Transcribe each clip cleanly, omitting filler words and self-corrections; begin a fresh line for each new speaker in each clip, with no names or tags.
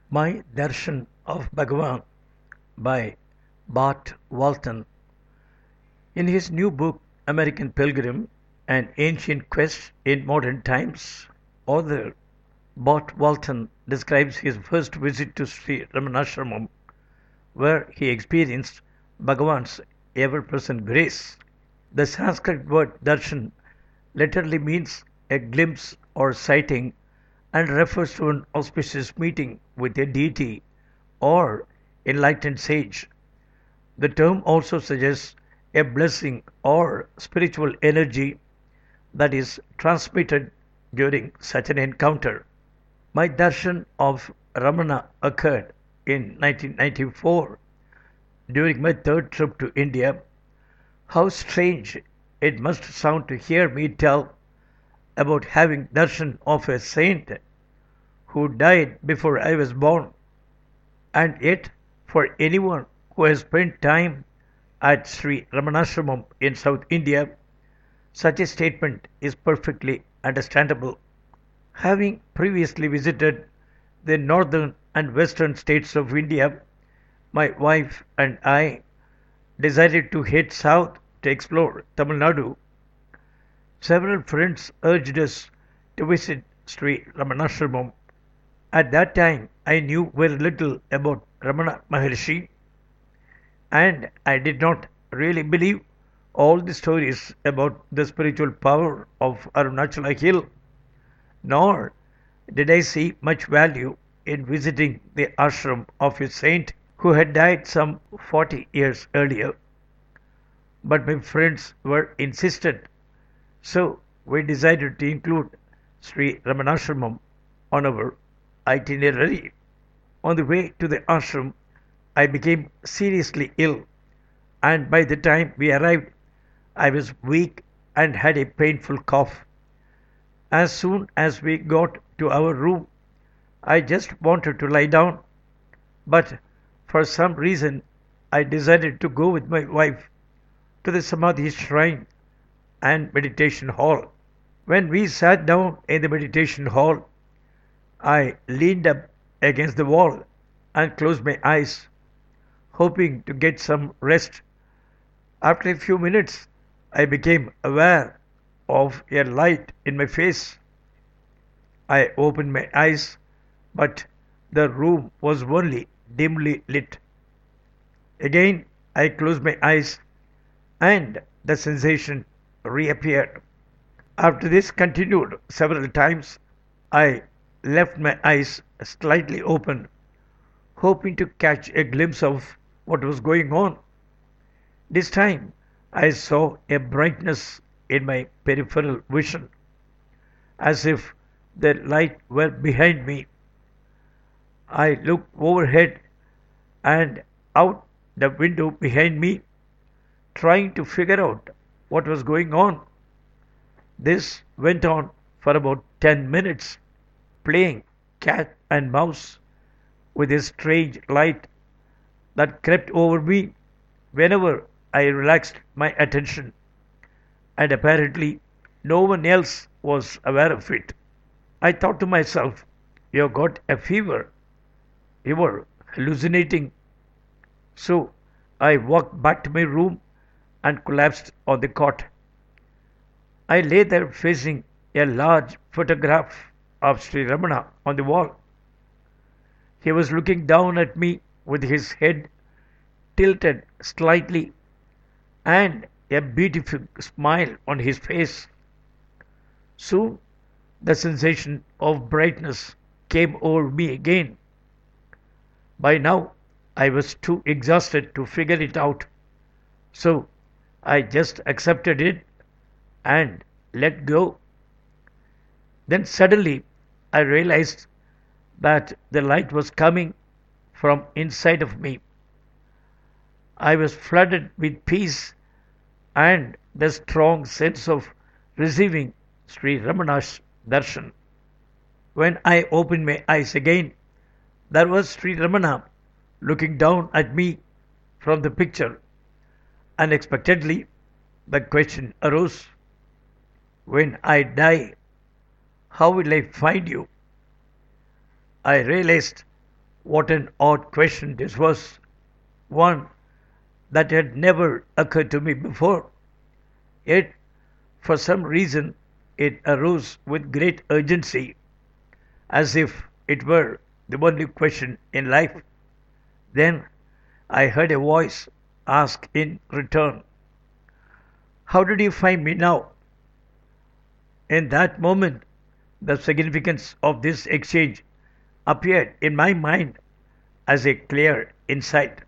My Darshan of Bhagavan by Bart Walton. In his new book, American Pilgrim, An Ancient Quest in Modern Times, author Bart Walton describes his first visit to Sri Ramanashramam, where he experienced Bhagavan's ever-present grace. The Sanskrit word darshan literally means a glimpse or sighting and refers to an auspicious meeting with a deity or enlightened sage. The term also suggests a blessing or spiritual energy that is transmitted during such an encounter. My darshan of Ramana occurred in 1994 during my third trip to India. How strange it must sound to hear me tell about having darshan of a saint who died before I was born. And yet, for anyone who has spent time at Sri Ramanashramam in South India, such a statement is perfectly understandable. Having previously visited the northern and western states of India, my wife and I decided to head south to explore Tamil Nadu. Several friends urged us to visit Sri Ramanashramam. At that time, I knew very little about Ramana Maharshi, and I did not really believe all the stories about the spiritual power of Arunachala Hill, nor did I see much value in visiting the ashram of a saint who had died some 40 years earlier. But my friends were insistent, so we decided to include Sri Ramanashramam on our itinerary. On the way to the ashram, I became seriously ill, and by the time we arrived, I was weak and had a painful cough. As soon as we got to our room, I just wanted to lie down, but for some reason I decided to go with my wife to the Samadhi shrine and meditation hall. When we sat down in the meditation hall, I leaned up against the wall and closed my eyes, hoping to get some rest. After a few minutes, I became aware of a light in my face. I opened my eyes, but the room was only dimly lit. Again, I closed my eyes, and the sensation reappeared. After this continued several times, I left my eyes slightly open, hoping to catch a glimpse of what was going on. This time, I saw a brightness in my peripheral vision, as if the light were behind me. I looked overhead and out the window behind me, trying to figure out what was going on. This went on for about 10 minutes, playing cat and mouse with a strange light that crept over me whenever I relaxed my attention, and apparently no one else was aware of it. I thought to myself, "You got a fever. You were hallucinating." So I walked back to my room and collapsed on the cot. I lay there facing a large photograph of Sri Ramana on the wall. He was looking down at me with his head tilted slightly and a beautiful smile on his face. Soon the sensation of brightness came over me again. By now I was too exhausted to figure it out, so I just accepted it and let go. Then suddenly I realized that the light was coming from inside of me. I was flooded with peace and the strong sense of receiving Sri Ramana's darshan. When I opened my eyes again, there was Sri Ramana looking down at me from the picture. Unexpectedly, the question arose, when I die, how will I find you? I realized What an odd question this was, one that had never occurred to me before. Yet, for some reason, it arose with great urgency, as if it were the only question in life. Then I heard a voice ask in return, "How did you find me now?" In that moment, the significance of this exchange appeared in my mind as a clear insight.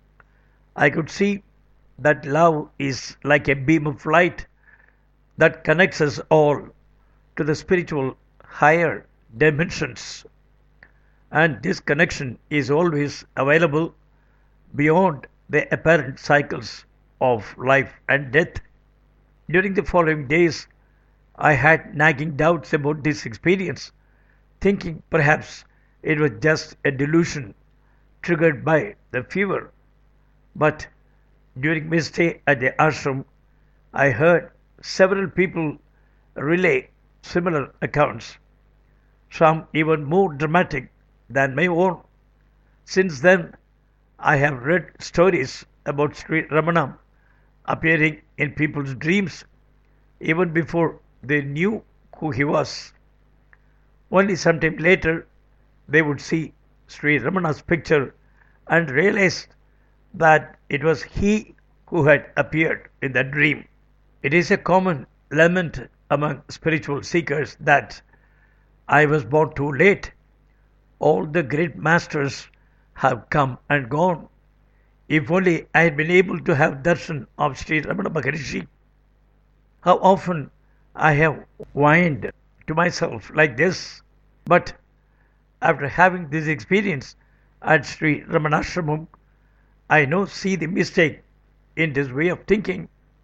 I could see that love is like a beam of light that connects us all to the spiritual higher dimensions. And this connection is always available beyond the apparent cycles of life and death. During the following days, I had nagging doubts about this experience, thinking perhaps it was just a delusion triggered by the fever. But during my stay at the ashram, I heard several people relay similar accounts, some even more dramatic than my own. Since then, I have read stories about Sri Ramana appearing in people's dreams even before they knew who he was. Only some time later, they would see Sri Ramana's picture and realize that it was he who had appeared in that dream. It is a common lament among spiritual seekers that I was born too late. All the great masters have come and gone. If only I had been able to have darshan of Sri Ramana Maharishi. How often I have whined to myself like this. But after having this experience at Sri Ramanashramam, I now see the mistake in this way of thinking.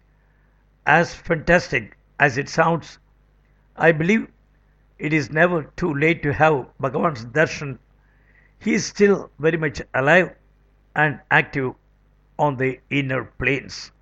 As fantastic as it sounds, I believe it is never too late to have Bhagavan's darshan. He is still very much alive and active on the inner planes.